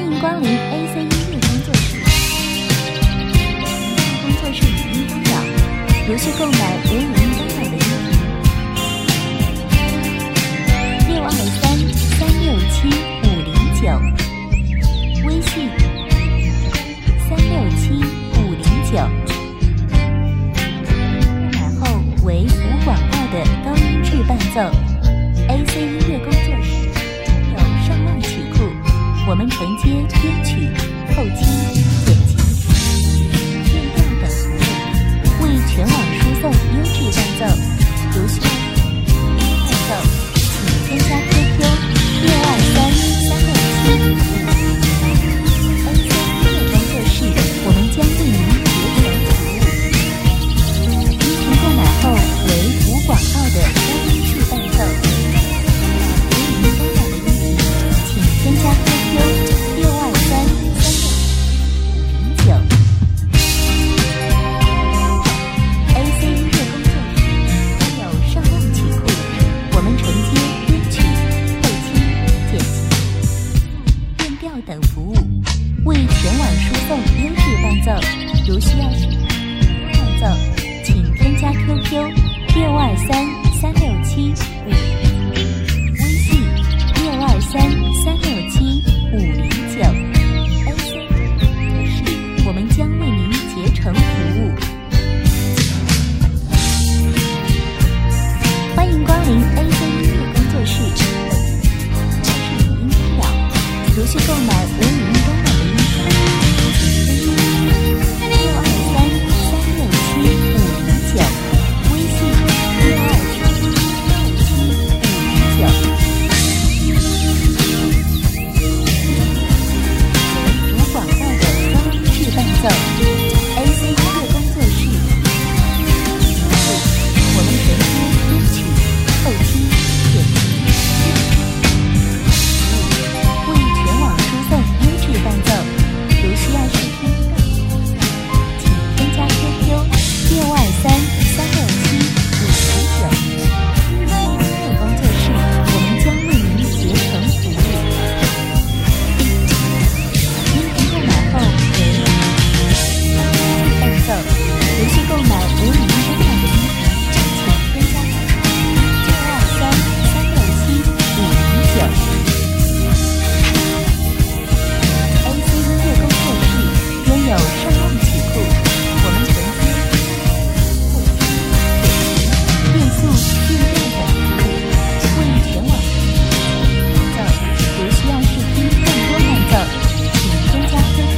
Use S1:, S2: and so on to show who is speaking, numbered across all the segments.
S1: 欢迎光临 AC 音乐工作室。工作室语音干扰，如需购买无语音干扰的音频，623-367-509，微信367-509。买后为无广告的高音质伴奏。AC 音乐工作室有上万曲库，我们承接编曲、后期、剪辑、变调等服务，为全网输送优质伴奏。如需伴奏，请添加 QQ 623-367-509。AC 音乐工作室，我们将为您竭诚服务。音频购买后为无广告的高音质伴奏。添加 QQ 623-367-509。AC 音乐工作室拥有上万曲库，我们承接编曲、后期、剪辑、变调等服务，为全网输送优质伴奏。如需要视频伴奏，请添加 QQ 623-367-509。微信623-367-509。AC 是我们将为您竭诚服务。欢迎光临 AC 音乐工作室。我是语音干扰，如需购买无语音干扰的音频，623-367-509，微信623-367-509。AC 音乐工作室，我们承接编曲、后期、剪辑、为全网输送优质伴奏。如需要试听，请添加 QQ 623-367-509。音乐工作室，我们将为您竭诚服务。音频购买后为如需购买无语音干扰的音频，请添加623-367-509。AC 音乐工作室拥有上万曲库，我们承接变速、变调等服务，为全网伴奏。如需要试听更多伴奏，请添加 QQ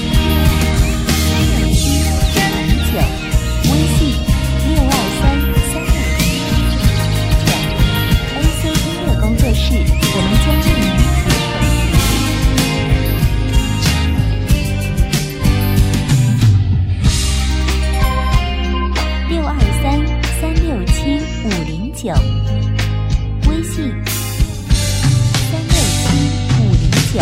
S1: 微信623-367-509。AC 音乐工作室，我们将为您竭诚服务。623-367-509，微信367-509。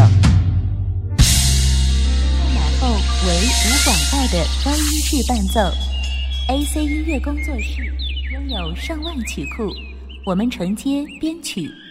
S1: 购买后为无广告的高音质伴奏。AC 音乐工作室拥有上万曲库，我们承接编曲、